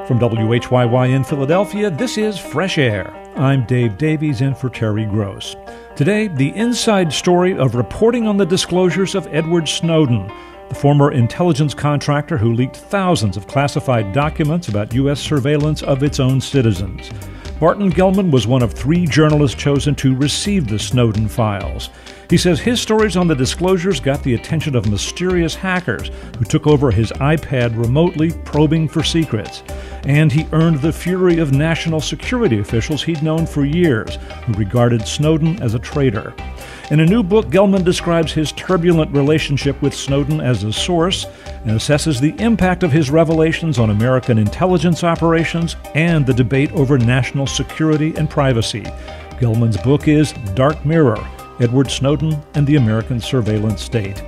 From WHYY in Philadelphia, this is Fresh Air. I'm Dave Davies in for Terry Gross. Today, the inside story of reporting on the disclosures of Edward Snowden, the former intelligence contractor who leaked thousands of classified documents about U.S. surveillance of its own citizens. Barton Gellman was one of 3 journalists chosen to receive the Snowden files. He says his stories on the disclosures got the attention of mysterious hackers who took over his iPad remotely, probing for secrets. And he earned the fury of national security officials he'd known for years, who regarded Snowden as a traitor. In a new book, Gellman describes his turbulent relationship with Snowden as a source and assesses the impact of his revelations on American intelligence operations and the debate over national security and privacy. Gellman's book is Dark Mirror: Edward Snowden and the American Surveillance State.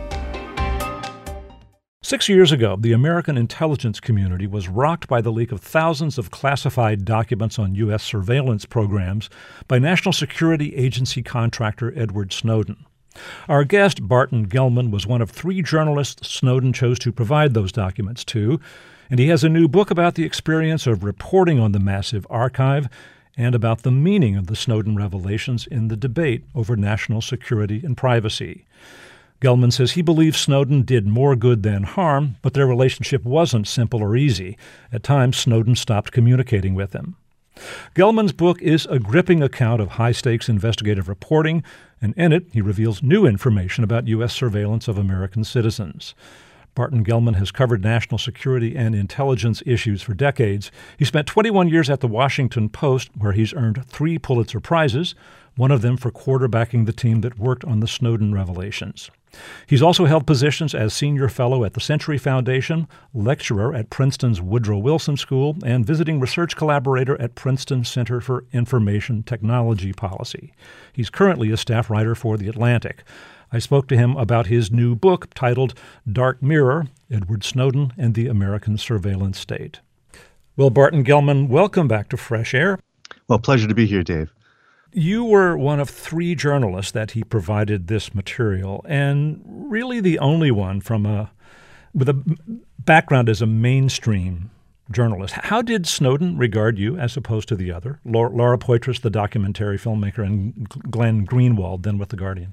6 years ago, the American intelligence community was rocked by the leak of thousands of classified documents on U.S. surveillance programs by National Security Agency contractor Edward Snowden. Our guest, Barton Gellman, was one of 3 journalists Snowden chose to provide those documents to, and he has a new book about the experience of reporting on the massive archive and about the meaning of the Snowden revelations in the debate over national security and privacy. Gellman says he believes Snowden did more good than harm, but their relationship wasn't simple or easy. At times, Snowden stopped communicating with him. Gellman's book is a gripping account of high-stakes investigative reporting, and in it he reveals new information about U.S. surveillance of American citizens. Barton Gellman has covered national security and intelligence issues for decades. He spent 21 years at The Washington Post, where he's earned 3 Pulitzer Prizes, one of them for quarterbacking the team that worked on the Snowden revelations. He's also held positions as senior fellow at the Century Foundation, lecturer at Princeton's Woodrow Wilson School, and visiting research collaborator at Princeton Center for Information Technology Policy. He's currently a staff writer for The Atlantic. I spoke to him about his new book titled Dark Mirror: Edward Snowden and the American Surveillance State. Well, Barton Gellman, welcome back to Fresh Air. Well, pleasure to be here, Dave. You were one of 3 journalists that he provided this material, and really the only one with a background as a mainstream journalist. How did Snowden regard you as opposed to the other, Laura Poitras, the documentary filmmaker, and Glenn Greenwald, then with The Guardian?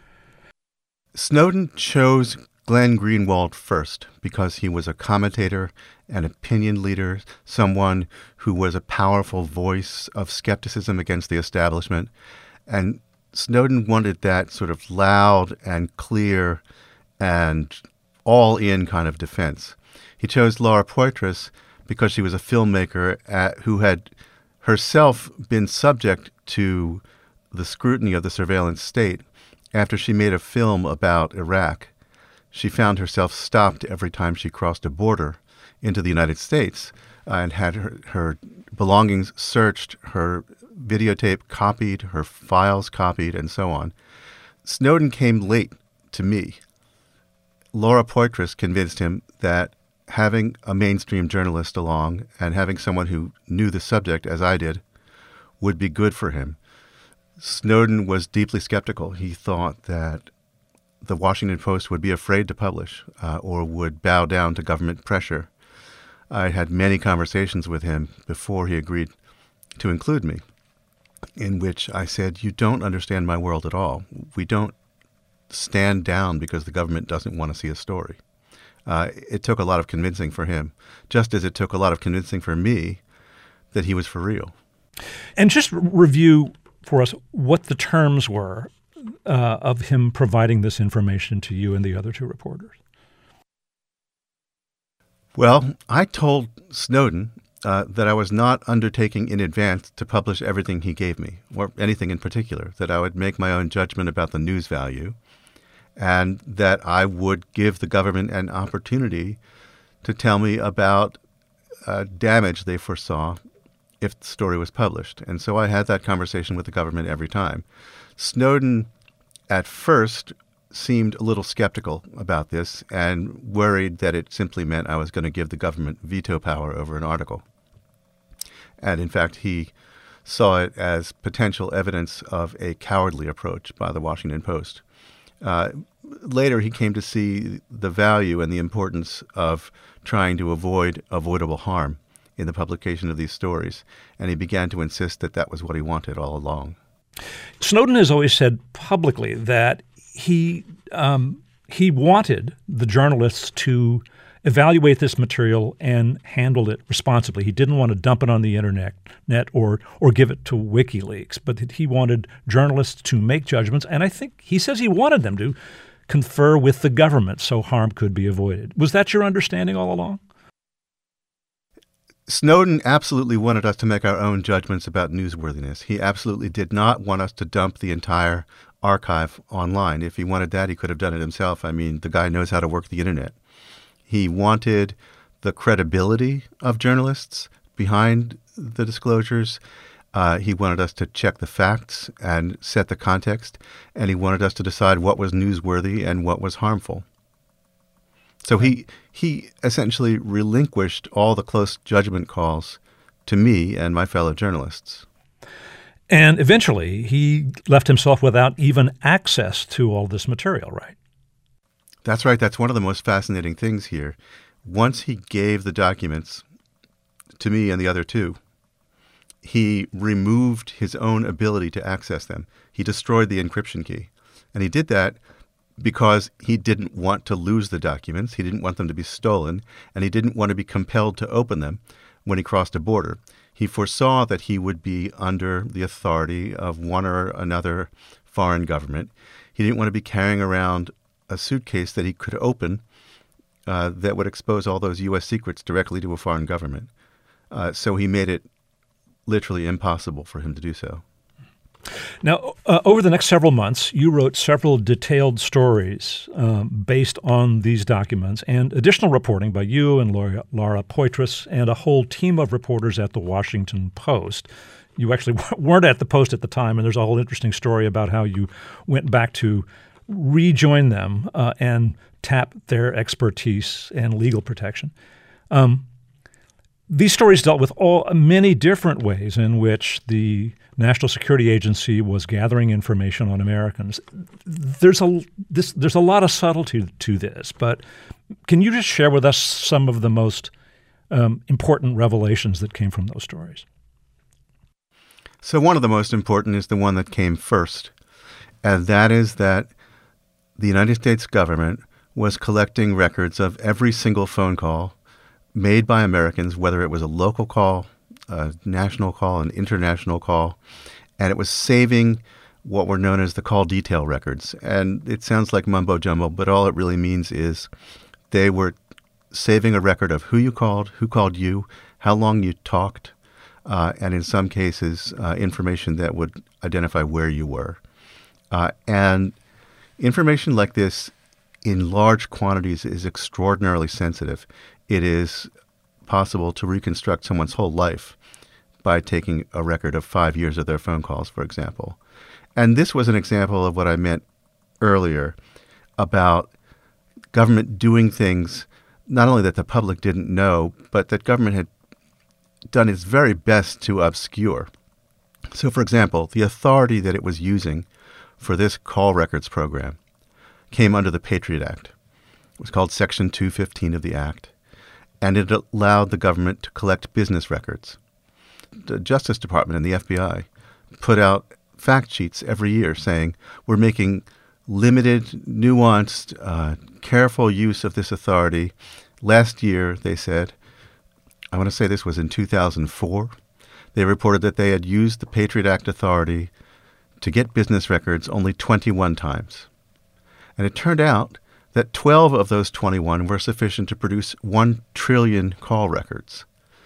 Snowden chose Glenn Greenwald first because he was a commentator, an opinion leader, someone who was a powerful voice of skepticism against the establishment. And Snowden wanted that sort of loud and clear and all-in kind of defense. He chose Laura Poitras because she was a filmmaker who had herself been subject to the scrutiny of the surveillance state after she made a film about Iraq. She found herself stopped every time she crossed a border into the United States and had her belongings searched, her videotape copied, her files copied, and so on. Snowden came late to me. Laura Poitras convinced him that having a mainstream journalist along and having someone who knew the subject, as I did, would be good for him. Snowden was deeply skeptical. He thought that the Washington Post would be afraid to publish or would bow down to government pressure. I had many conversations with him before he agreed to include me, in which I said, "You don't understand my world at all. We don't stand down because the government doesn't want to see a story." It took a lot of convincing for him, just as it took a lot of convincing for me that he was for real. And just review for us what the terms were of him providing this information to you and the other 2 reporters. Well, I told Snowden that I was not undertaking in advance to publish everything he gave me, or anything in particular, that I would make my own judgment about the news value, and that I would give the government an opportunity to tell me about damage they foresaw if the story was published. And so I had that conversation with the government every time. Snowden, at first, seemed a little skeptical about this and worried that it simply meant I was going to give the government veto power over an article. And in fact, he saw it as potential evidence of a cowardly approach by the Washington Post. Later, he came to see the value and the importance of trying to avoid avoidable harm in the publication of these stories, and he began to insist that that was what he wanted all along. Snowden has always said publicly that he wanted the journalists to evaluate this material and handle it responsibly. He didn't want to dump it on the internet or give it to WikiLeaks, but he wanted journalists to make judgments, and I think he says he wanted them to confer with the government so harm could be avoided. Was that your understanding all along? Snowden absolutely wanted us to make our own judgments about newsworthiness. He absolutely did not want us to dump the entire archive online. If he wanted that, he could have done it himself. I mean, the guy knows how to work the internet. He wanted the credibility of journalists behind the disclosures. He wanted us to check the facts and set the context, and he wanted us to decide what was newsworthy and what was harmful. So he essentially relinquished all the close judgment calls to me and my fellow journalists. And eventually, he left himself without even access to all this material, right? That's right. That's one of the most fascinating things here. Once he gave the documents to me and the other two, he removed his own ability to access them. He destroyed the encryption key. And he did that because he didn't want to lose the documents. He didn't want them to be stolen, and he didn't want to be compelled to open them when he crossed a border. He foresaw that he would be under the authority of one or another foreign government. He didn't want to be carrying around a suitcase that he could open that would expose all those U.S. secrets directly to a foreign government. So he made it literally impossible for him to do so. Now, over the next several months, you wrote several detailed stories based on these documents and additional reporting by you and Laura Poitras and a whole team of reporters at the Washington Post. You actually weren't at the Post at the time, and there's a whole interesting story about how you went back to rejoin them and tap their expertise and legal protection. These stories dealt with many different ways in which the National Security Agency was gathering information on Americans. There's a lot of subtlety to this, but can you just share with us some of the most important revelations that came from those stories? So one of the most important is the one that came first, and that is that the United States government was collecting records of every single phone call made by Americans, whether it was a local call, a national call, an international call, and it was saving what were known as the call detail records. And it sounds like mumbo jumbo, but all it really means is they were saving a record of who called you, how long you talked, and in some cases, information that would identify where you were. And information like this in large quantities is extraordinarily sensitive. It is possible to reconstruct someone's whole life by taking a record of 5 years of their phone calls, for example. And this was an example of what I meant earlier about government doing things not only that the public didn't know, but that government had done its very best to obscure. So, for example, the authority that it was using for this call records program came under the Patriot Act. It was called Section 215 of the Act, and it allowed the government to collect business records. The Justice Department and the FBI put out fact sheets every year saying, we're making limited, nuanced, careful use of this authority. Last year, they said, I want to say this was in 2004, they reported that they had used the Patriot Act authority to get business records only 21 times. And it turned out that 12 of those 21 were sufficient to produce 1 trillion call records.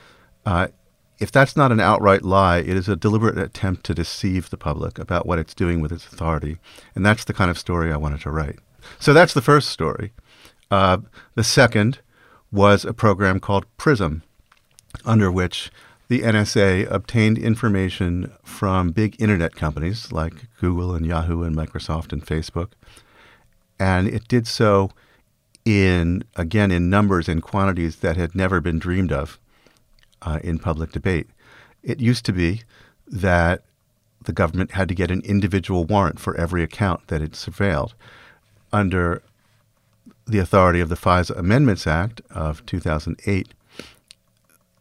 If that's not an outright lie, it is a deliberate attempt to deceive the public about what it's doing with its authority. And that's the kind of story I wanted to write. So that's the first story. The second was a program called PRISM, under which the NSA obtained information from big internet companies like Google and Yahoo and Microsoft and Facebook. And it did so in numbers and quantities that had never been dreamed of in public debate. It used to be that the government had to get an individual warrant for every account that it surveilled. Under the authority of the FISA Amendments Act of 2008,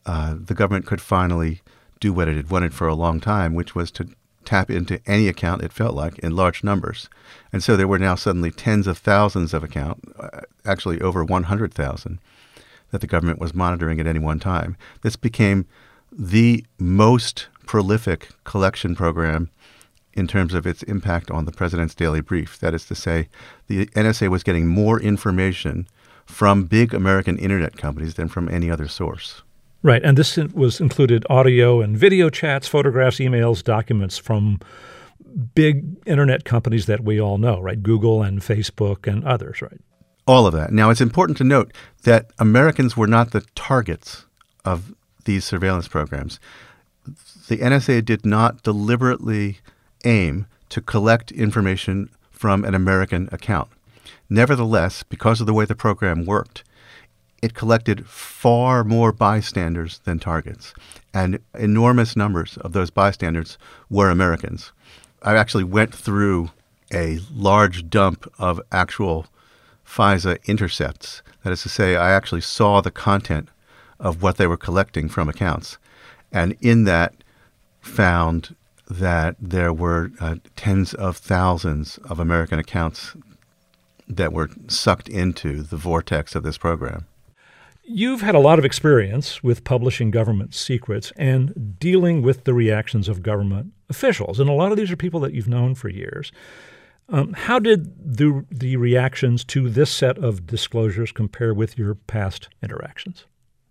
the government could finally do what it had wanted for a long time, which was to tap into any account it felt like in large numbers. And so there were now suddenly tens of thousands of accounts, actually over 100,000, that the government was monitoring at any one time. This became the most prolific collection program in terms of its impact on the president's daily brief. That is to say, the NSA was getting more information from big American internet companies than from any other source. Right, and this was included audio and video chats, photographs, emails, documents from big internet companies that we all know, right? Google and Facebook and others, right? All of that. Now, it's important to note that Americans were not the targets of these surveillance programs. The NSA did not deliberately aim to collect information from an American account. Nevertheless, because of the way the program worked, it collected far more bystanders than targets, and enormous numbers of those bystanders were Americans. I actually went through a large dump of actual FISA intercepts. That is to say, I actually saw the content of what they were collecting from accounts, and in that found that there were tens of thousands of American accounts that were sucked into the vortex of this program. You've had a lot of experience with publishing government secrets and dealing with the reactions of government officials, and a lot of these are people that you've known for years. How did the reactions to this set of disclosures compare with your past interactions?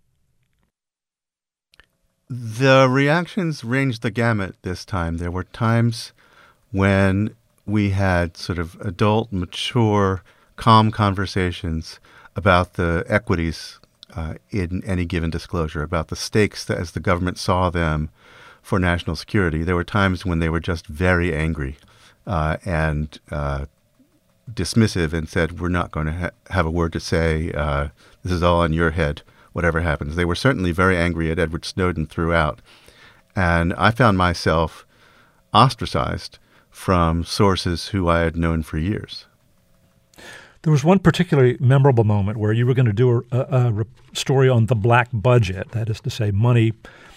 The reactions ranged the gamut this time. There were times when we had sort of adult, mature, calm conversations about the equities in any given disclosure, about the stakes as the government saw them for national security. There were times when they were just very angry and dismissive and said, we're not going to have a word to say. This is all on your head, whatever happens. They were certainly very angry at Edward Snowden throughout. And I found myself ostracized from sources who I had known for years. There was one particularly memorable moment where you were going to do a story on the black budget, that is to say money,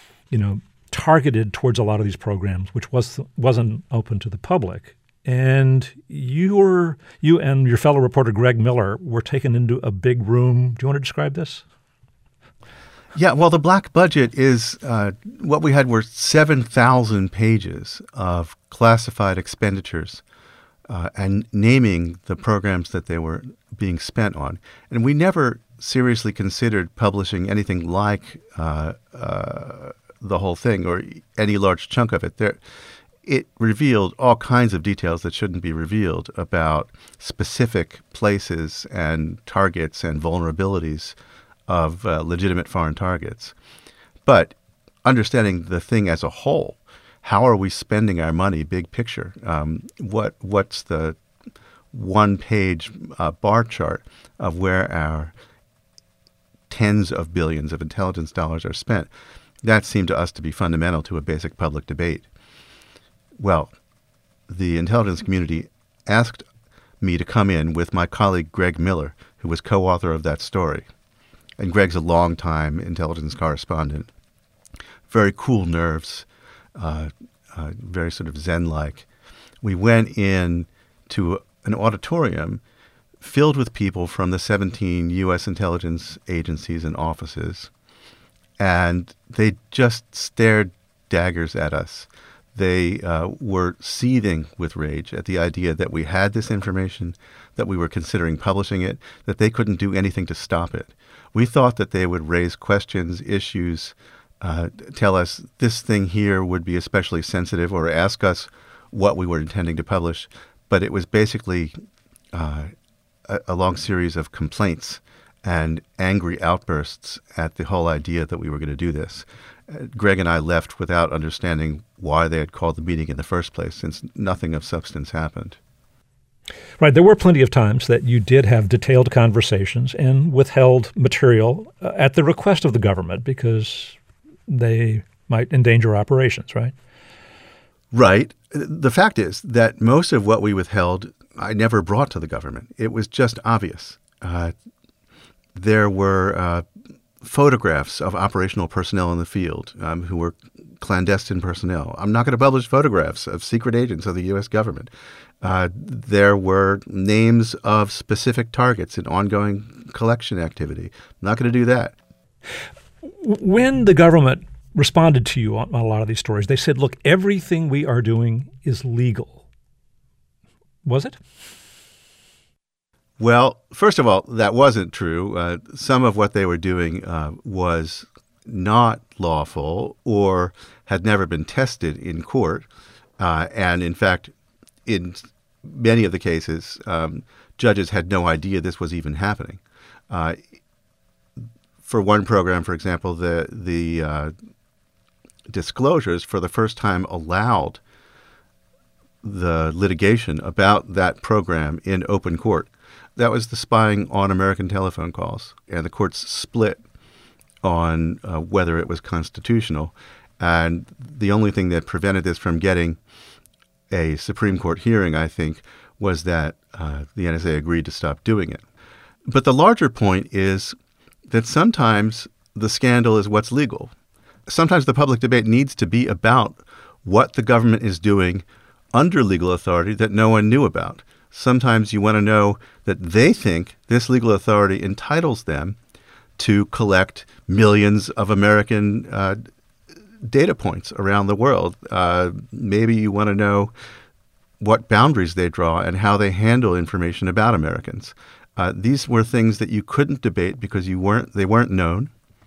targeted towards a lot of these programs, which wasn't open to the public. And you and your fellow reporter Greg Miller were taken into a big room. Do you want to describe this? Yeah, well, the black budget is what we had were 7,000 pages of classified expenditures and naming the programs that they were being spent on. And we never seriously considered publishing anything like the whole thing or any large chunk of it. It revealed all kinds of details that shouldn't be revealed about specific places and targets and vulnerabilities of legitimate foreign targets. But understanding the thing as a whole, how are we spending our money, big picture? What's the one-page bar chart of where our tens of billions of intelligence dollars are spent? That seemed to us to be fundamental to a basic public debate. Well, the intelligence community asked me to come in with my colleague Greg Miller, who was co-author of that story. And Greg's a longtime intelligence correspondent. Very cool nerves, very sort of Zen-like. We went in to an auditorium filled with people from the 17 U.S. intelligence agencies and offices, and they just stared daggers at us. They were seething with rage at the idea that we had this information, that we were considering publishing it, that they couldn't do anything to stop it. We thought that they would raise questions, issues, tell us this thing here would be especially sensitive, or ask us what we were intending to publish. But it was basically a long series of complaints and angry outbursts at the whole idea that we were going to do this. Greg and I left without understanding why they had called the meeting in the first place, since nothing of substance happened. Right. There were plenty of times that you did have detailed conversations and withheld material at the request of the government because they might endanger operations, right? Right. The fact is that most of what we withheld, I never brought to the government. It was just obvious. There were photographs of operational personnel in the field who were clandestine personnel. I'm not going to publish photographs of secret agents of the U.S. government. There were names of specific targets in ongoing collection activity. I'm not going to do that. When the government responded to you on a lot of these stories, they said, look, everything we are doing is legal. Was it? Well, first of all, that wasn't true. Some of what they were doing was not lawful or had never been tested in court. And in fact, in many of the cases, judges had no idea this was even happening. For one program, for example, the disclosures for the first time allowed the litigation about that program in open court. That was the spying on American telephone calls, and the courts split on whether it was constitutional. And the only thing that prevented this from getting a Supreme Court hearing, I think, was that the NSA agreed to stop doing it. But the larger point is that sometimes the scandal is what's legal. Sometimes the public debate needs to be about what the government is doing under legal authority that no one knew about. Sometimes you want to know that they think this legal authority entitles them to collect millions of American data points around the world. Maybe you want to know what boundaries they draw and how they handle information about Americans. These were things that you couldn't debate because they weren't known.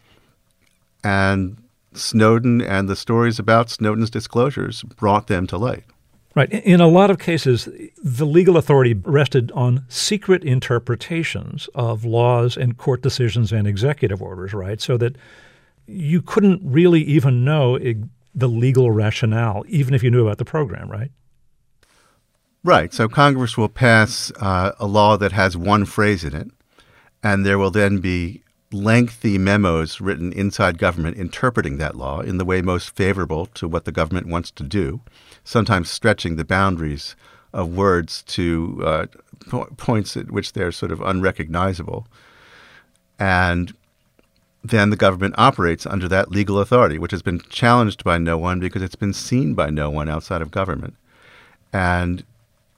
And Snowden and the stories about Snowden's disclosures brought them to light. Right. In a lot of cases, the legal authority rested on secret interpretations of laws and court decisions and executive orders, right? So that you couldn't really even know the legal rationale, even if you knew about the program, right? Right. So Congress will pass a law that has one phrase in it, and there will then be lengthy memos written inside government interpreting that law in the way most favorable to what the government wants to do, sometimes stretching the boundaries of words to points at which they're sort of unrecognizable. And then the government operates under that legal authority, which has been challenged by no one because it's been seen by no one outside of government. And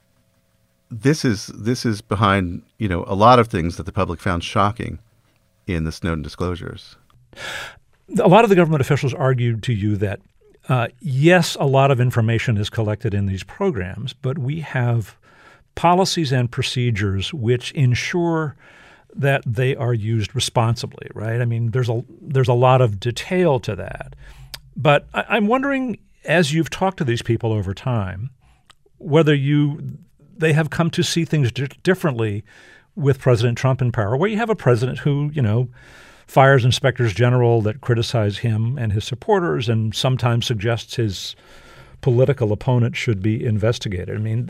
this is behind, a lot of things that the public found shocking in the Snowden disclosures. A lot of the government officials argued to you that, yes, a lot of information is collected in these programs, but we have policies and procedures which ensure that they are used responsibly, right? I mean, there's a lot of detail to that. But I'm wondering, as you've talked to these people over time, whether they have come to see things differently with President Trump in power, where you have a president who, fires inspectors general that criticize him and his supporters and sometimes suggests his political opponent should be investigated. I mean,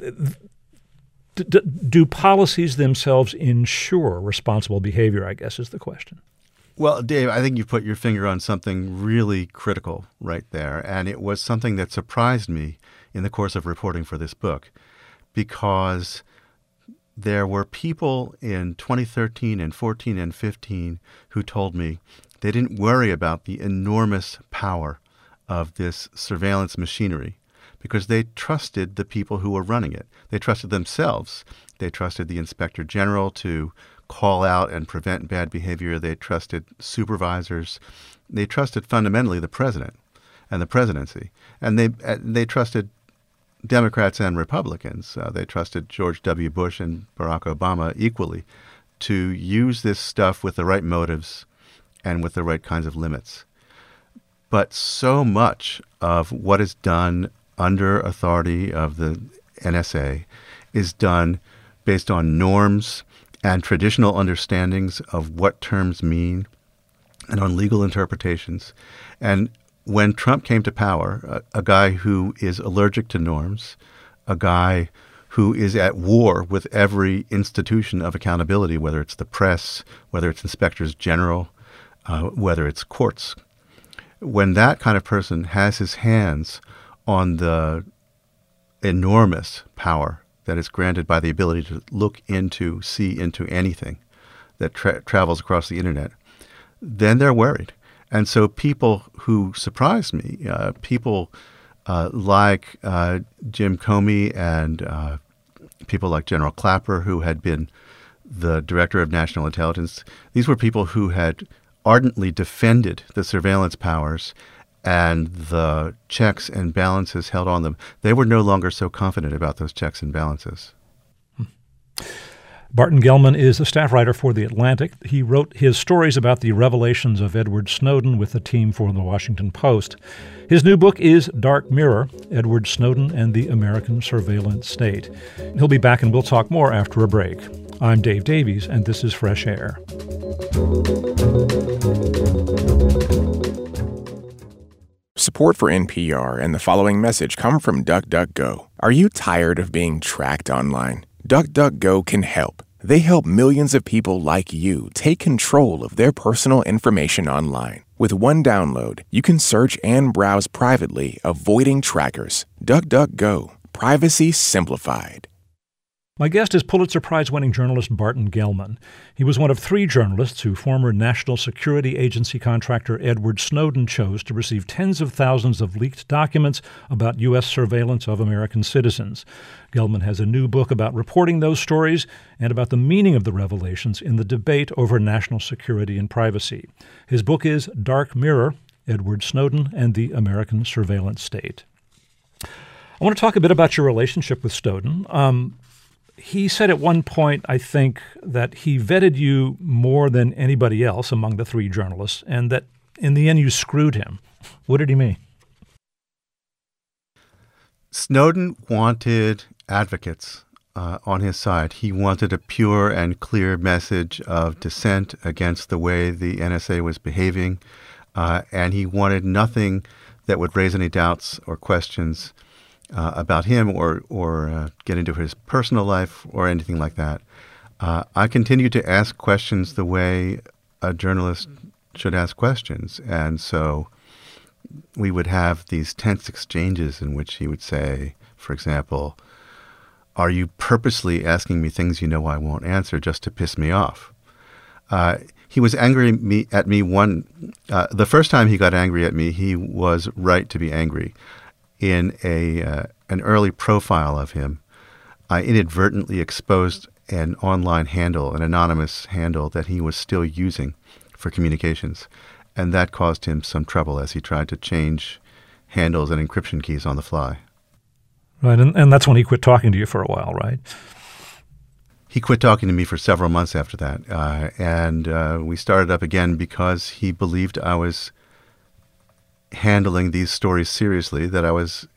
do policies themselves ensure responsible behavior, I guess, is the question. Well, Dave, I think you put your finger on something really critical right there. And it was something that surprised me in the course of reporting for this book, because there were people in 2013 and 14 and 15 who told me they didn't worry about the enormous power of this surveillance machinery because they trusted the people who were running it. They trusted themselves. They trusted the inspector general to call out and prevent bad behavior. They trusted supervisors. They trusted fundamentally the president and the presidency. And they trusted Democrats and Republicans. They trusted George W. Bush and Barack Obama equally to use this stuff with the right motives and with the right kinds of limits. But so much of what is done under authority of the NSA is done based on norms and traditional understandings of what terms mean and on legal interpretations. And when Trump came to power, a guy who is allergic to norms, a guy who is at war with every institution of accountability, whether it's the press, whether it's inspectors general, whether it's courts, when that kind of person has his hands on the enormous power that is granted by the ability to see into anything that travels across the internet, then they're worried. And so people who surprised me, people like Jim Comey and people like General Clapper, who had been the director of national intelligence, these were people who had ardently defended the surveillance powers and the checks and balances held on them. They were no longer so confident about those checks and balances. Barton Gellman is a staff writer for The Atlantic. He wrote his stories about the revelations of Edward Snowden with a team for The Washington Post. His new book is Dark Mirror, Edward Snowden and the American Surveillance State. He'll be back and we'll talk more after a break. I'm Dave Davies, and this is Fresh Air. Support for NPR and the following message come from DuckDuckGo. Are you tired of being tracked online? DuckDuckGo can help. They help millions of people like you take control of their personal information online. With one download, you can search and browse privately, avoiding trackers. DuckDuckGo. Privacy simplified. My guest is Pulitzer Prize-winning journalist Barton Gellman. He was one of 3 journalists who former National Security Agency contractor Edward Snowden chose to receive tens of thousands of leaked documents about U.S. surveillance of American citizens. Gellman has a new book about reporting those stories and about the meaning of the revelations in the debate over national security and privacy. His book is Dark Mirror, Edward Snowden and the American Surveillance State. I want to talk a bit about your relationship with Snowden. He said at one point, I think, that he vetted you more than anybody else among the 3 journalists, and that in the end you screwed him. What did he mean? Snowden wanted advocates on his side. He wanted a pure and clear message of dissent against the way the NSA was behaving, and he wanted nothing that would raise any doubts or questions about him or get into his personal life or anything like that. I continue to ask questions the way a journalist should ask questions. And so we would have these tense exchanges in which he would say, for example, "Are you purposely asking me things you know I won't answer just to piss me off?" He was angry at me the first time he got angry at me, he was right to be angry. In an early profile of him, I inadvertently exposed an online handle, an anonymous handle that he was still using for communications, and that caused him some trouble as he tried to change handles and encryption keys on the fly. Right, and that's when he quit talking to you for a while, right? He quit talking to me for several months after that, and we started up again because he believed I was handling these stories seriously, that I was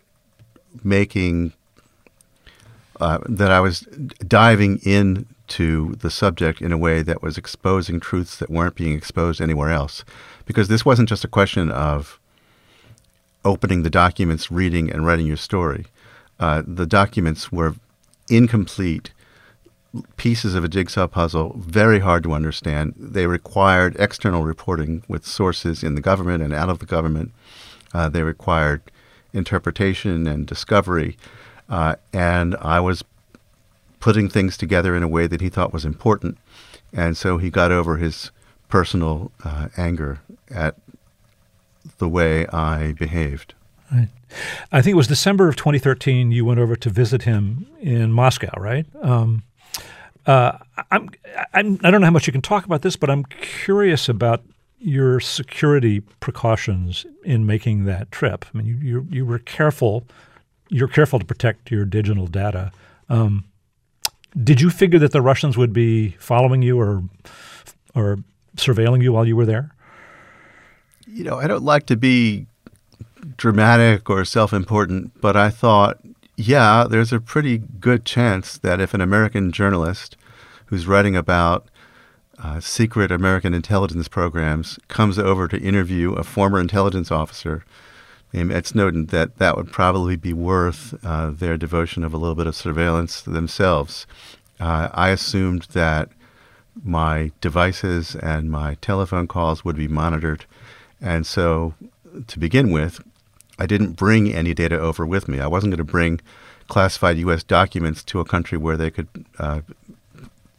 diving into the subject in a way that was exposing truths that weren't being exposed anywhere else. Because this wasn't just a question of opening the documents, reading, and writing your story. The documents were incomplete pieces of a jigsaw puzzle, very hard to understand. They required external reporting with sources in the government and out of the government. They required interpretation and discovery. And I was putting things together in a way that he thought was important. And so he got over his personal anger at the way I behaved. Right. I think it was December of 2013 you went over to visit him in Moscow, right? I don't know how much you can talk about this, but I'm curious about your security precautions in making that trip. I mean, you were careful. You're careful to protect your digital data. Did you figure that the Russians would be following you or surveilling you while you were there? You know, I don't like to be dramatic or self-important, but I thought, yeah, there's a pretty good chance that if an American journalist who's writing about secret American intelligence programs comes over to interview a former intelligence officer named Ed Snowden, that would probably be worth their devotion of a little bit of surveillance themselves. I assumed that my devices and my telephone calls would be monitored. And so, to begin with, I didn't bring any data over with me. I wasn't going to bring classified U.S. documents to a country where they could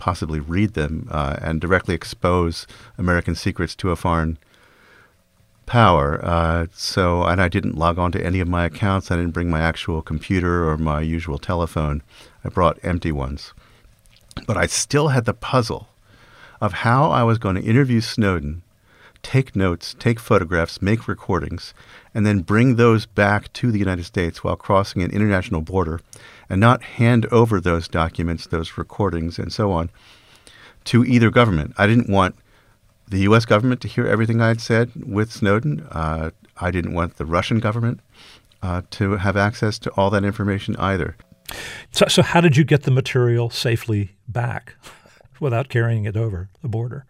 possibly read them and directly expose American secrets to a foreign power. And I didn't log on to any of my accounts. I didn't bring my actual computer or my usual telephone. I brought empty ones. But I still had the puzzle of how I was going to interview Snowden, take notes, take photographs, make recordings, and then bring those back to the United States while crossing an international border and not hand over those documents, those recordings, and so on, to either government. I didn't want the U.S. government to hear everything I had said with Snowden. I didn't want the Russian government to have access to all that information either. So how did you get the material safely back without carrying it over the border?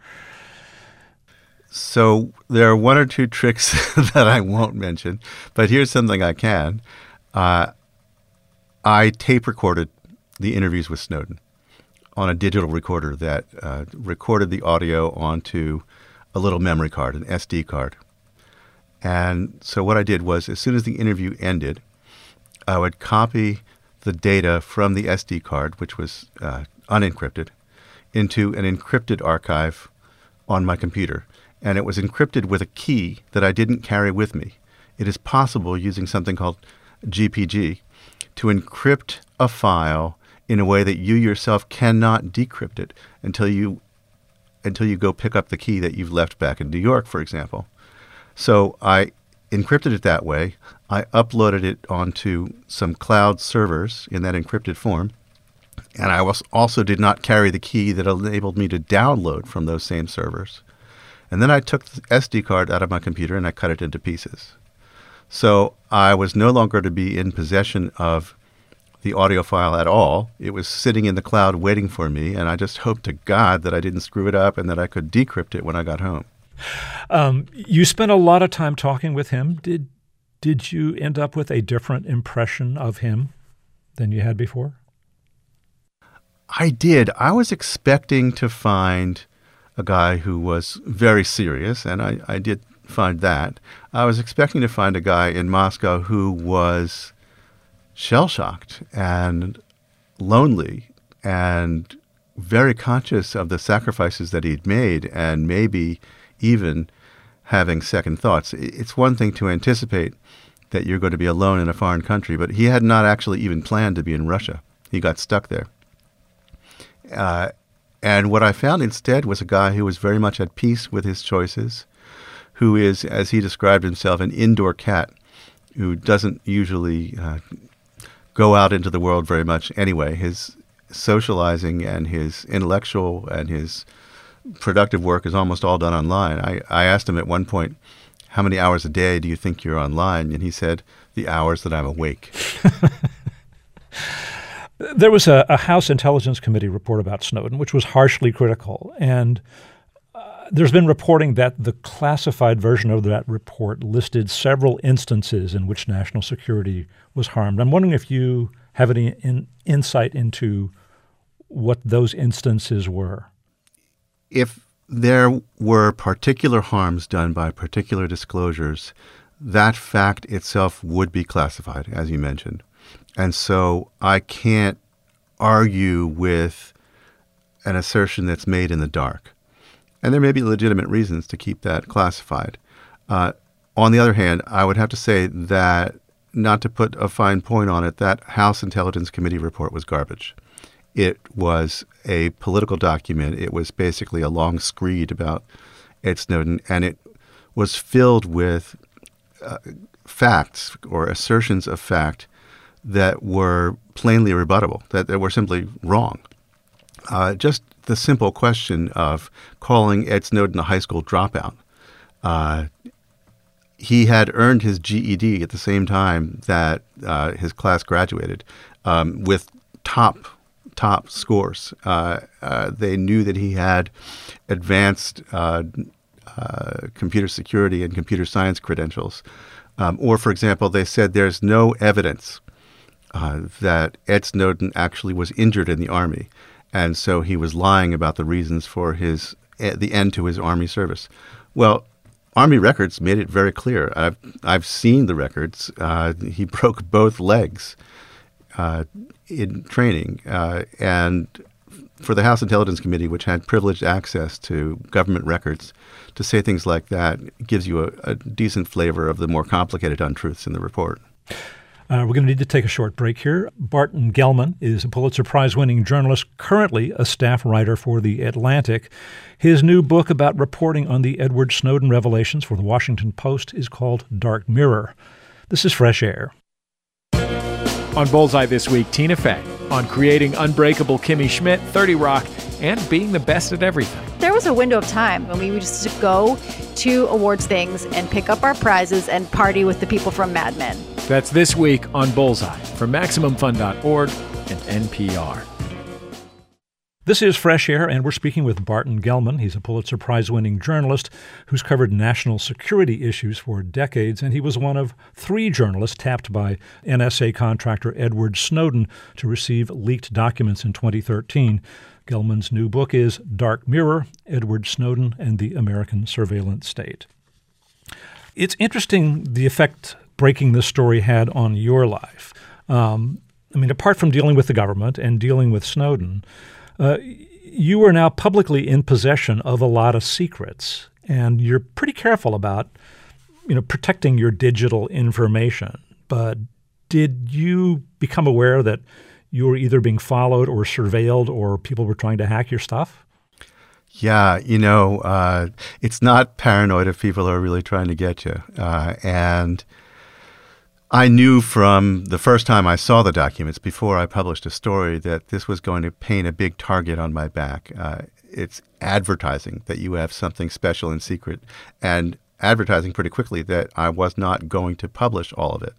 So there are one or two tricks that I won't mention, but here's something I can. I tape recorded the interviews with Snowden on a digital recorder that recorded the audio onto a little memory card, an SD card. And so what I did was, as soon as the interview ended, I would copy the data from the SD card, which was unencrypted, into an encrypted archive on my computer. And it was encrypted with a key that I didn't carry with me. It is possible, using something called GPG, to encrypt a file in a way that you yourself cannot decrypt it until you go pick up the key that you've left back in New York, for example. So I encrypted it that way. I uploaded it onto some cloud servers in that encrypted form. And I also did not carry the key that enabled me to download from those same servers. And then I took the SD card out of my computer and I cut it into pieces. So I was no longer to be in possession of the audio file at all. It was sitting in the cloud waiting for me, and I just hoped to God that I didn't screw it up and that I could decrypt it when I got home. You spent a lot of time talking with him. Did you end up with a different impression of him than you had before? I did. I was expecting to find a guy who was very serious, and I did find that. I was expecting to find a guy in Moscow who was shell-shocked and lonely and very conscious of the sacrifices that he'd made and maybe even having second thoughts. It's one thing to anticipate that you're going to be alone in a foreign country, but he had not actually even planned to be in Russia. He got stuck there. And what I found instead was a guy who was very much at peace with his choices, who is, as he described himself, an indoor cat who doesn't usually go out into the world very much anyway. His socializing and his intellectual and his productive work is almost all done online. I asked him at one point, how many hours a day do you think you're online? And he said, the hours that I'm awake. There was a House Intelligence Committee report about Snowden, which was harshly critical. And there's been reporting that the classified version of that report listed several instances in which national security was harmed. I'm wondering if you have any insight into what those instances were. If there were particular harms done by particular disclosures, that fact itself would be classified, as you mentioned. And so I can't argue with an assertion that's made in the dark. And there may be legitimate reasons to keep that classified. On the other hand, I would have to say that, not to put a fine point on it, that House Intelligence Committee report was garbage. It was a political document. It was basically a long screed about Ed Snowden, and it was filled with facts or assertions of fact that were plainly rebuttable, that were simply wrong. Just the simple question of calling Ed Snowden a high school dropout. He had earned his GED at the same time that his class graduated with top scores. They knew that he had advanced computer security and computer science credentials. Or, for example, they said there's no evidence that Ed Snowden actually was injured in the Army, and so he was lying about the reasons for the end to his Army service. Well, Army records made it very clear. I've seen the records. He broke both legs in training, and for the House Intelligence Committee, which had privileged access to government records, to say things like that gives you a decent flavor of the more complicated untruths in the report. We're going to need to take a short break here. Barton Gellman is a Pulitzer Prize-winning journalist, currently a staff writer for The Atlantic. His new book about reporting on the Edward Snowden revelations for The Washington Post is called Dark Mirror. This is Fresh Air. On Bullseye this week, Tina Fey on creating unbreakable Kimmy Schmidt, 30 Rock, and being the best at everything. There was a window of time when we would just go to awards things and pick up our prizes and party with the people from Mad Men. That's this week on Bullseye from MaximumFun.org and NPR. This is Fresh Air, and we're speaking with Barton Gellman. He's a Pulitzer Prize-winning journalist who's covered national security issues for decades, and he was one of 3 journalists tapped by NSA contractor Edward Snowden to receive leaked documents in 2013. Gellman's new book is Dark Mirror, Edward Snowden and the American Surveillance State. It's interesting the effect breaking this story had on your life. Apart from dealing with the government and dealing with Snowden, you are now publicly in possession of a lot of secrets, and you're pretty careful about, protecting your digital information. But did you become aware that you were either being followed or surveilled or people were trying to hack your stuff? Yeah, it's not paranoid if people are really trying to get you. And I knew from the first time I saw the documents, before I published a story, that this was going to paint a big target on my back. It's advertising that you have something special and secret, and advertising pretty quickly that I was not going to publish all of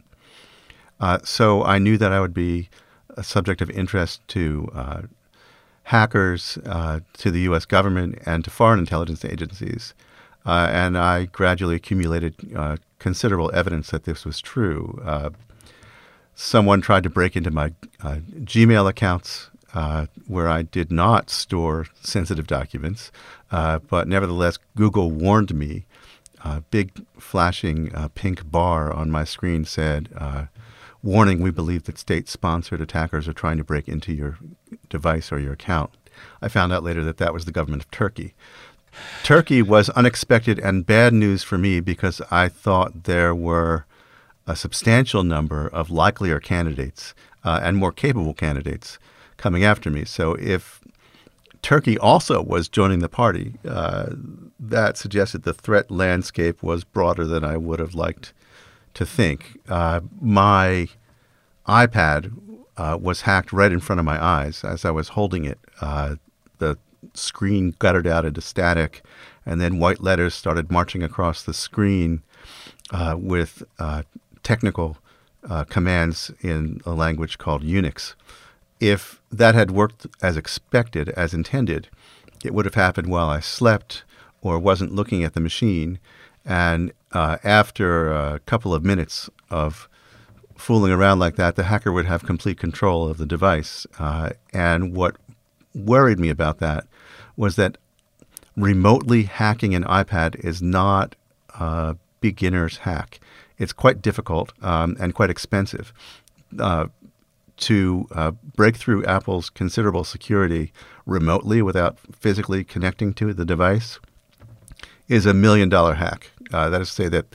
it. So I knew that I would be a subject of interest to hackers, to the U.S. government, and to foreign intelligence agencies. And I gradually accumulated considerable evidence that this was true. Someone tried to break into my Gmail accounts where I did not store sensitive documents, but nevertheless, Google warned me. A big flashing pink bar on my screen said, warning, we believe that state-sponsored attackers are trying to break into your device or your account. I found out later that that was the government of Turkey. Turkey was unexpected and bad news for me because I thought there were a substantial number of likelier candidates and more capable candidates coming after me. So if Turkey also was joining the party, that suggested the threat landscape was broader than I would have liked to think. My iPad was hacked right in front of my eyes as I was holding it. The screen guttered out into static, and then white letters started marching across the screen with technical commands in a language called Unix. If that had worked as expected, as intended, it would have happened while I slept or wasn't looking at the machine. And after a couple of minutes of fooling around like that, the hacker would have complete control of the device. And what worried me about that was that remotely hacking an iPad is not a beginner's hack. It's quite difficult and quite expensive. To break through Apple's considerable security remotely without physically connecting to the device is $1 million hack. That is to say that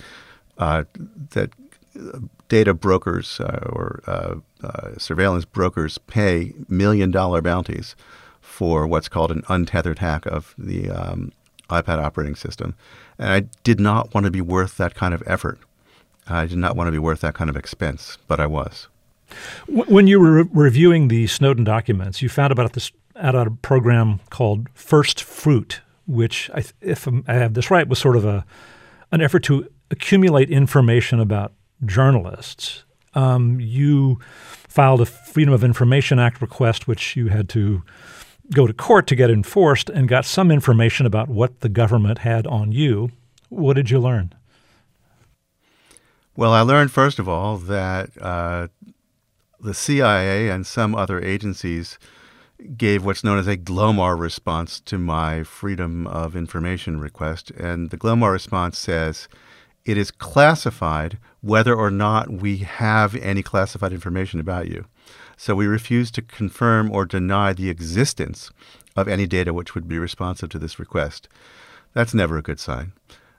data brokers or surveillance brokers pay $1 million bounties for what's called an untethered hack of the iPad operating system. And I did not want to be worth that kind of effort. I did not want to be worth that kind of expense, but I was. When you were reviewing the Snowden documents, you found about a program called First Fruit, which, if I have this right, was sort of an effort to accumulate information about journalists. You filed a Freedom of Information Act request, which you had to go to court to get enforced, and got some information about what the government had on you. What did you learn? Well, I learned, first of all, that the CIA and some other agencies gave what's known as a GLOMAR response to my Freedom of Information request. And the GLOMAR response says, it is classified whether or not we have any classified information about you. So we refuse to confirm or deny the existence of any data which would be responsive to this request. That's never a good sign.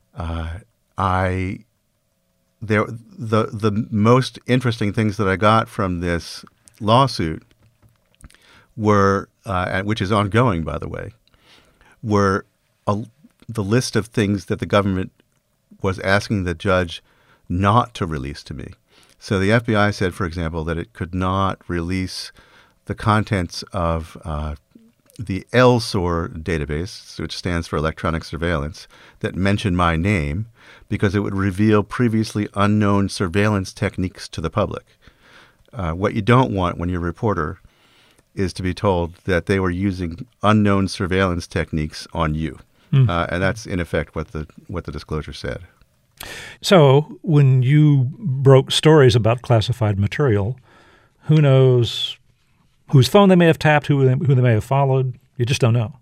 The most interesting things that I got from this lawsuit were, which is ongoing, by the way, were the list of things that the government was asking the judge not to release to me. So the FBI said, for example, that it could not release the contents of the LSOR database, which stands for electronic surveillance, that mentioned my name because it would reveal previously unknown surveillance techniques to the public. What you don't want when you're a reporter is to be told that they were using unknown surveillance techniques on you. And that's, in effect, what the disclosure said. So when you broke stories about classified material, who knows whose phone they may have tapped, who they may have followed? You just don't know.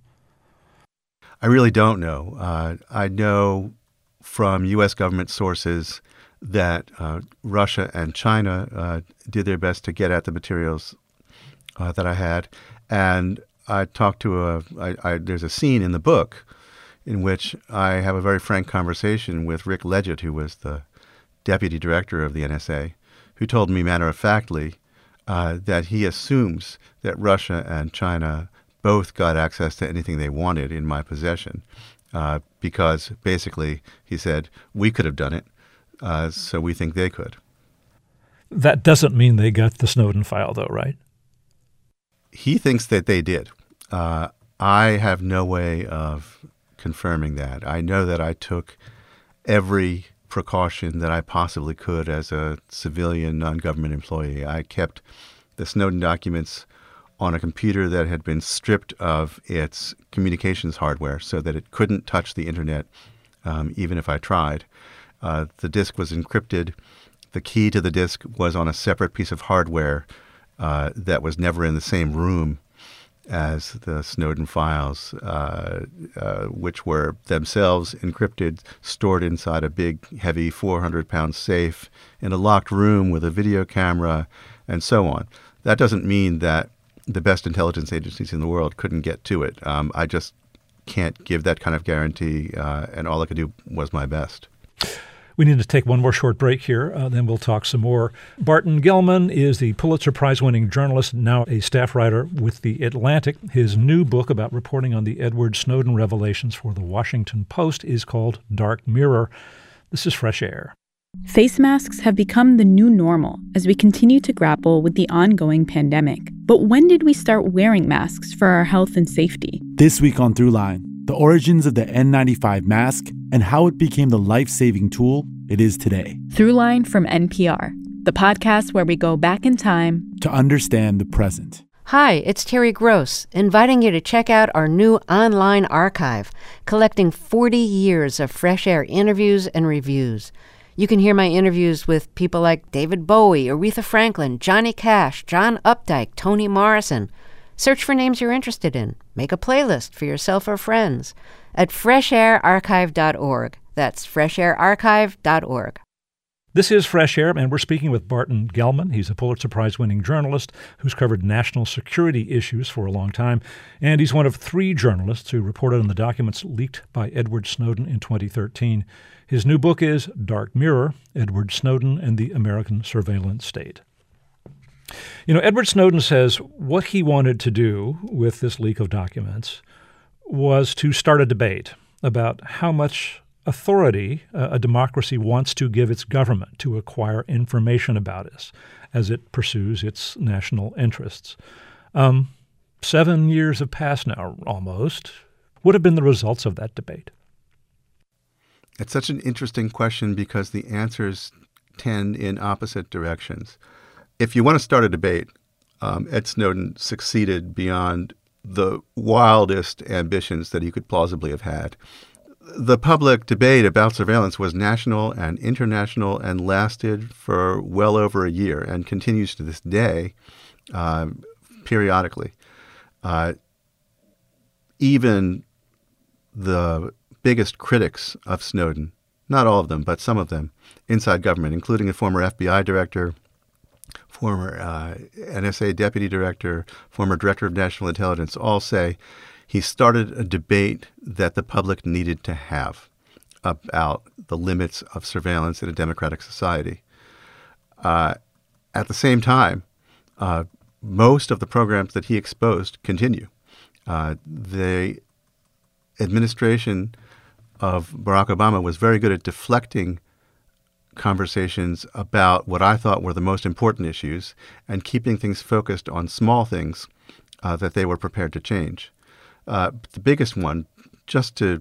I really don't know. I know from U.S. government sources that Russia and China did their best to get at the materials that I had. And I talked to there's a scene in the book in which I have a very frank conversation with Rick Leggett, who was the deputy director of the NSA, who told me matter-of-factly that he assumes that Russia and China both got access to anything they wanted in my possession because basically, he said, we could have done it, so we think they could. That doesn't mean they got the Snowden file, though, right? He thinks that they did. I have no way of confirming that. I know that I took every precaution that I possibly could as a civilian non-government employee. I kept the Snowden documents on a computer that had been stripped of its communications hardware so that it couldn't touch the internet even if I tried. The disk was encrypted. The key to the disk was on a separate piece of hardware that was never in the same room as the Snowden files, which were themselves encrypted, stored inside a big, heavy 400-pound safe in a locked room with a video camera, and so on. That doesn't mean that the best intelligence agencies in the world couldn't get to it. I just can't give that kind of guarantee, and all I could do was my best. We need to take one more short break here, then we'll talk some more. Barton Gellman is the Pulitzer Prize-winning journalist, now a staff writer with The Atlantic. His new book about reporting on the Edward Snowden revelations for The Washington Post is called Dark Mirror. This is Fresh Air. Face masks have become the new normal as we continue to grapple with the ongoing pandemic. But when did we start wearing masks for our health and safety? This week on Throughline, the origins of the N95 mask and how it became the life-saving tool it is today. Throughline from NPR, the podcast where we go back in time to understand the present. Hi, it's Terry Gross, inviting you to check out our new online archive, collecting 40 years of Fresh Air interviews and reviews. You can hear my interviews with people like David Bowie, Aretha Franklin, Johnny Cash, John Updike, Toni Morrison. Search for names you're interested in. Make a playlist for yourself or friends at freshairarchive.org. That's freshairarchive.org. This is Fresh Air, and we're speaking with Barton Gellman. He's a Pulitzer Prize-winning journalist who's covered national security issues for a long time, and he's one of 3 journalists who reported on the documents leaked by Edward Snowden in 2013. His new book is Dark Mirror, Edward Snowden and the American Surveillance State. You know, Edward Snowden says what he wanted to do with this leak of documents was to start a debate about how much authority a democracy wants to give its government to acquire information about us as it pursues its national interests. 7 years have passed now, almost. What have been the results of that debate? It's such an interesting question because the answers tend in opposite directions. If you want to start a debate, Ed Snowden succeeded beyond the wildest ambitions that he could plausibly have had. The public debate about surveillance was national and international and lasted for well over a year and continues to this day periodically. Even the biggest critics of Snowden not all of them, but some of them, inside government, including a former FBI director, former NSA deputy director, former director of national intelligence, all say he started a debate that the public needed to have about the limits of surveillance in a democratic society. At the same time, most of the programs that he exposed continue. The administration of Barack Obama was very good at deflecting conversations about what I thought were the most important issues and keeping things focused on small things that they were prepared to change. The biggest one, just to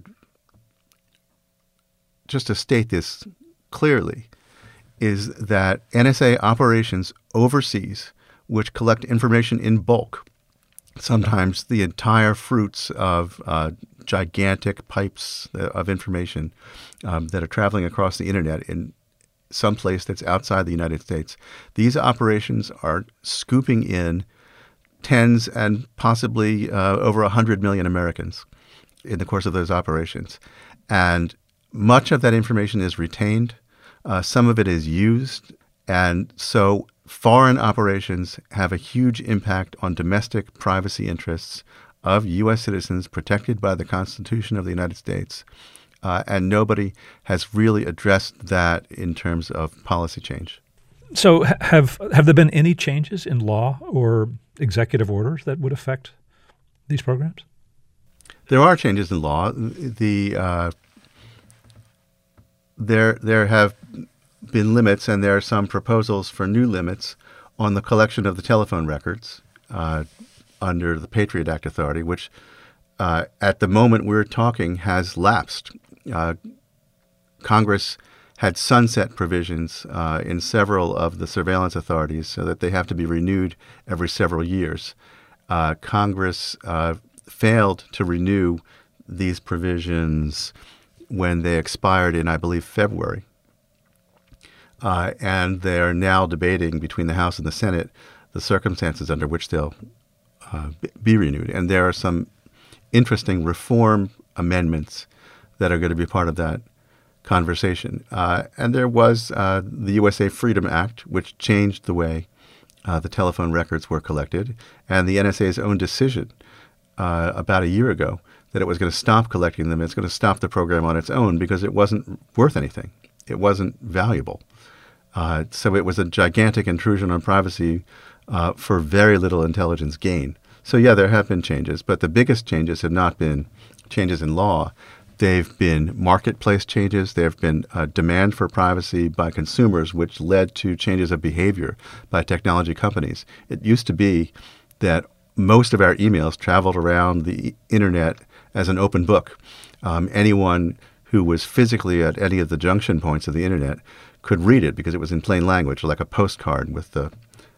state this clearly, is that NSA operations overseas, which collect information in bulk, sometimes the entire fruits of gigantic pipes of information that are traveling across the internet in some place that's outside the United States. These operations are scooping in tens and possibly over 100 million Americans in the course of those operations. And much of that information is retained. Some of it is used. And so foreign operations have a huge impact on domestic privacy interests of U.S. citizens protected by the Constitution of the United States. And nobody has really addressed that in terms of policy change. So have there been any changes in law or executive orders that would affect these programs? There are changes in law. There have been limits, and there are some proposals for new limits on the collection of the telephone records under the Patriot Act authority, which at the moment we're talking has lapsed. Congress had sunset provisions in several of the surveillance authorities so that they have to be renewed every several years. Congress failed to renew these provisions when they expired in, I believe, February. And they're now debating between the House and the Senate the circumstances under which they'll be renewed. And there are some interesting reform amendments that are going to be part of that conversation. And there was the USA Freedom Act, which changed the way the telephone records were collected, and the NSA's own decision about a year ago that it was going to stop collecting them. It's going to stop the program on its own because it wasn't worth anything. It wasn't valuable. So it was a gigantic intrusion on privacy for very little intelligence gain. So yeah, there have been changes, but the biggest changes have not been changes in law. They've been marketplace changes. There have been a demand for privacy by consumers, which led to changes of behavior by technology companies. It used to be that most of our emails traveled around the internet as an open book. Anyone who was physically at any of the junction points of the internet could read it because it was in plain language, like a postcard with the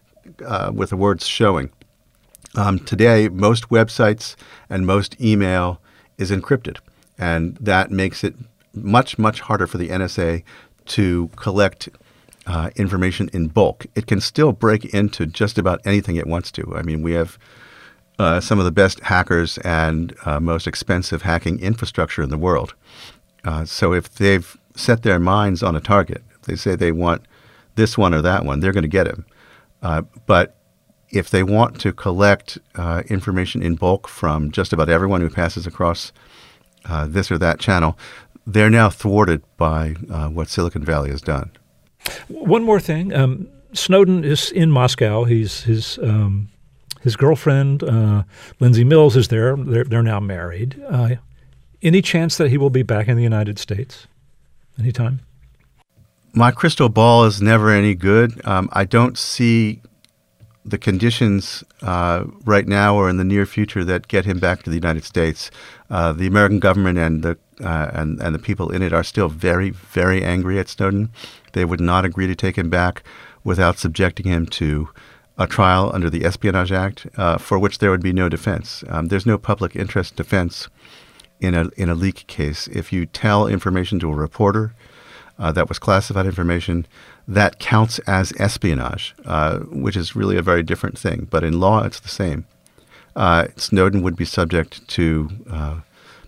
words showing. Today, most websites and most email is encrypted. And that makes it much, much harder for the NSA to collect information in bulk. It can still break into just about anything it wants to. I mean, we have some of the best hackers and most expensive hacking infrastructure in the world. So if they've set their minds on a target, if they say they want this one or that one, they're going to get him. But if they want to collect information in bulk from just about everyone who passes across this or that channel, they're now thwarted by what Silicon Valley has done. One more thing. Snowden is in Moscow. His girlfriend, Lindsay Mills, is there. They're now married. Any chance that he will be back in the United States anytime? My crystal ball is never any good. I don't see the conditions right now or in the near future that get him back to the United States. The American government and the people in it are still very, very angry at Snowden. They would not agree to take him back without subjecting him to a trial under the Espionage Act, for which there would be no defense. There's no public interest defense in a leak case. If you tell information to a reporter that was classified information, that counts as espionage, which is really a very different thing. But in law, it's the same. Snowden would be subject to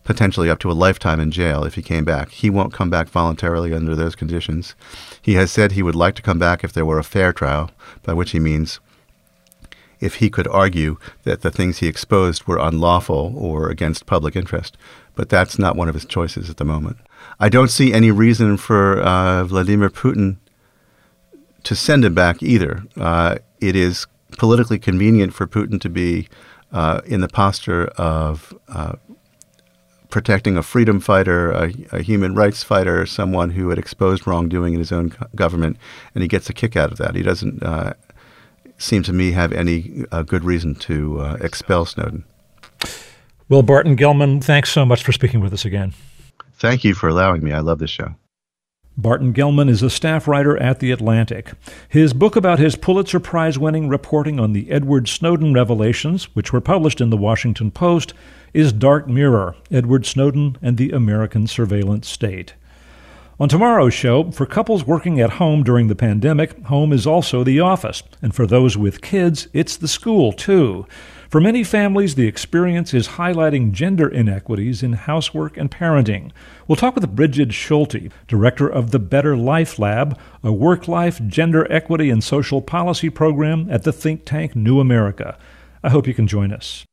potentially up to a lifetime in jail if he came back. He won't come back voluntarily under those conditions. He has said he would like to come back if there were a fair trial, by which he means if he could argue that the things he exposed were unlawful or against public interest. But that's not one of his choices at the moment. I don't see any reason for Vladimir Putin to send him back either. It is politically convenient for Putin to be in the posture of protecting a freedom fighter, a human rights fighter, someone who had exposed wrongdoing in his own government, and he gets a kick out of that. He doesn't seem to me have any good reason to expel Snowden. Well, Barton Gellman, thanks so much for speaking with us again. Thank you for allowing me. I love this show. Barton Gellman is a staff writer at The Atlantic. His book about his Pulitzer Prize-winning reporting on the Edward Snowden revelations, which were published in The Washington Post, is Dark Mirror, Edward Snowden and the American Surveillance State. On tomorrow's show, for couples working at home during the pandemic, home is also the office. And for those with kids, it's the school, too. For many families, the experience is highlighting gender inequities in housework and parenting. We'll talk with Bridget Schulte, director of the Better Life Lab, a work-life, gender equity, and social policy program at the think tank New America. I hope you can join us.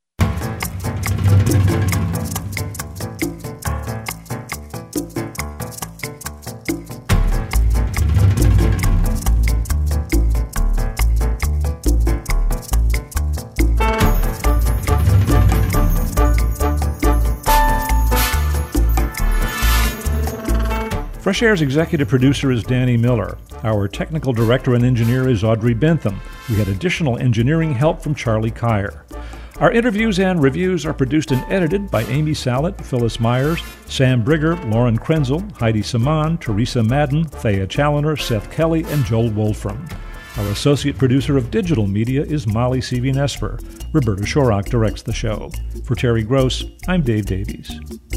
Fresh Air's executive producer is Danny Miller. Our technical director and engineer is Audrey Bentham. We had additional engineering help from Charlie Kyer. Our interviews and reviews are produced and edited by Amy Sallet, Phyllis Myers, Sam Brigger, Lauren Krenzel, Heidi Saman, Teresa Madden, Thea Challoner, Seth Kelly, and Joel Wolfram. Our associate producer of digital media is Molly Seavey-Nesper. Roberta Shorrock directs the show. For Terry Gross, I'm Dave Davies.